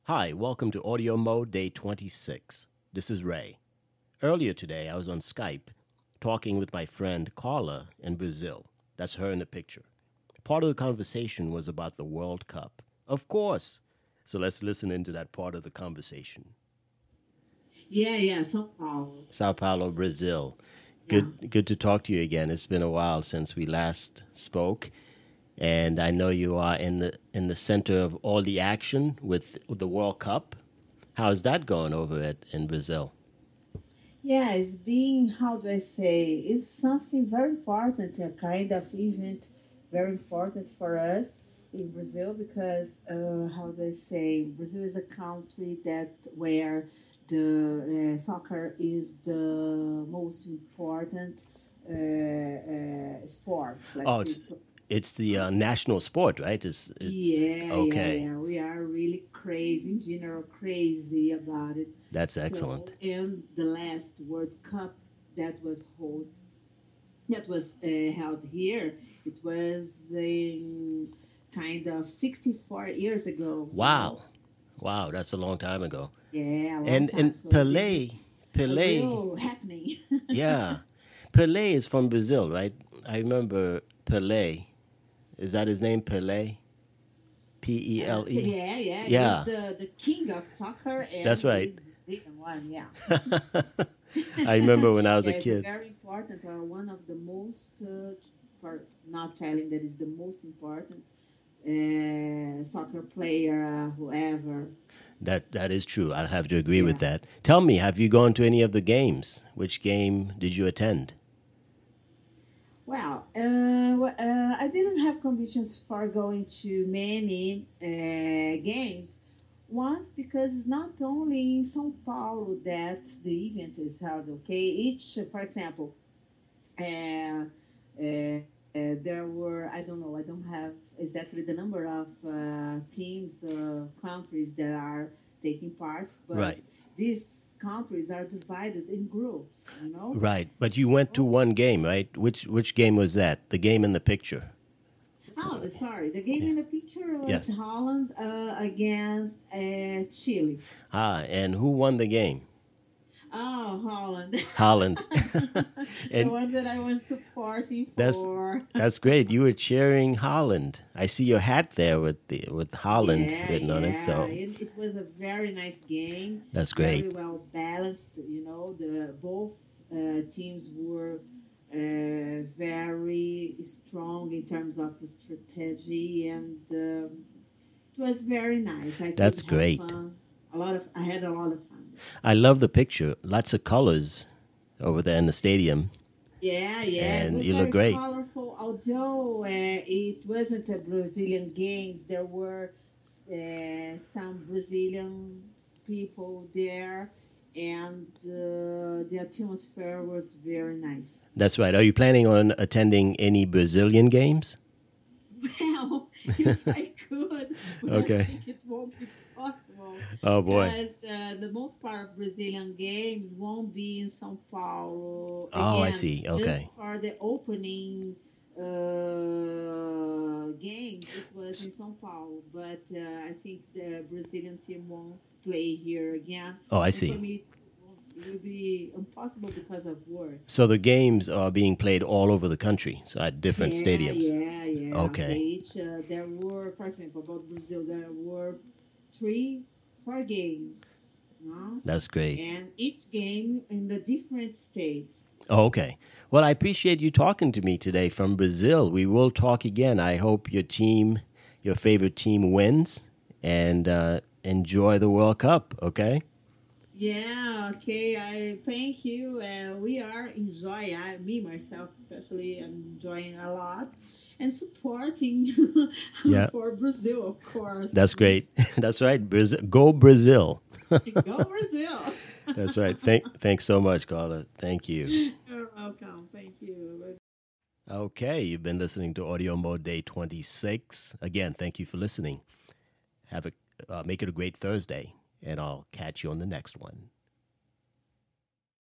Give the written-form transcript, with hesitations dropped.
Hi, welcome to Audio Mode Day 26. This is Ray. Earlier today, I was on Skype talking with my friend Carla in Brazil. That's her in the picture. Part of the conversation was about the World Cup. Of course. So let's listen into that part of the conversation. Yeah, São Paulo. Sao Paulo, Brazil. Yeah. Good to talk to you again. It's been a while since we last spoke. And I know you are in the center of all the action with the World Cup. How's that going over in Brazil? Yeah, it's being, how do I say, it's something very important, a kind of event very important for us in Brazil because, how do I say, Brazil is a country that where the soccer is the most important sport, let's Oh, say. it's the national sport, right? It's okay. We are really crazy, in general, crazy about it. That's So, excellent. in the last World Cup that was held here, it was kind of 64 years ago. Wow, wow, that's a long time ago. Yeah, a long And time. So this Pelé, is a Pelé, real happening. yeah, Pelé is from Brazil, right? I remember Pelé. Is that his name, Pelé? Pele? He's Yeah, the king of soccer that's and right. he's Brazilian one. Yeah. I remember when I was Yeah, a it's a kid. very important, one of the most, for not telling that is the most important soccer player, whoever. That is true. I'll have to agree with Yeah. that. Tell me, have you gone to any of the games? Which game did you attend? Well, I didn't have conditions for going to many games. Once because it's not only in São Paulo that the event is held. Okay, each, for example, uh, there were, I don't know, I don't have exactly the number of teams or countries that are taking part, but Right, these countries are divided in groups, you know. right. But you went to So, one game, right? Which game was that? The game in the picture. sorry, the game Yeah. in the picture was Yes. Holland against Chile. Ah, and who won the game? Oh, Holland. Holland. The And one that I was supporting that's for. that's great. You were cheering Holland. I see your hat there with Holland written on it. So It was a very nice game, that's very great. well balanced. You know, the both teams were very strong in terms of strategy, and it was very nice. I could That's have great. fun. I had a lot of fun. I love the picture. Lots of colors over there in the stadium, It and was you look very great. colorful. Although it wasn't a Brazilian games, there were some Brazilian people there, and the atmosphere was very nice. That's right. Are you planning on attending any Brazilian games? Well, if I could, but I Okay. think it won't be possible Oh boy. because the most part of Brazilian games won't be in São Paulo Oh, I again. see. Just Okay. for the opening games, it was in São Paulo, but I think the Brazilian team won't play here again, Oh, I and for see. me, it will be impossible because of work. So the games are being played all over the country, so at different stadiums. They Okay. each there were, for example, about Brazil, there were four games, no? That's great. And each game in the different states. Oh, okay. Well, I appreciate you talking to me today from Brazil. We will talk again. I hope your favorite team wins, and enjoy the World Cup, okay? Yeah, okay. I thank you. We are enjoying. Me myself, especially, am enjoying a lot and supporting Yeah. for Brazil, of course. That's great. That's right. Go Brazil. Go Brazil! That's right. Thanks so much, Carla. Thank you. You're welcome. Thank you. Okay, you've been listening to Audio Mode Day 26. Again, thank you for listening. Have a Make it a great Thursday, and I'll catch you on the next one.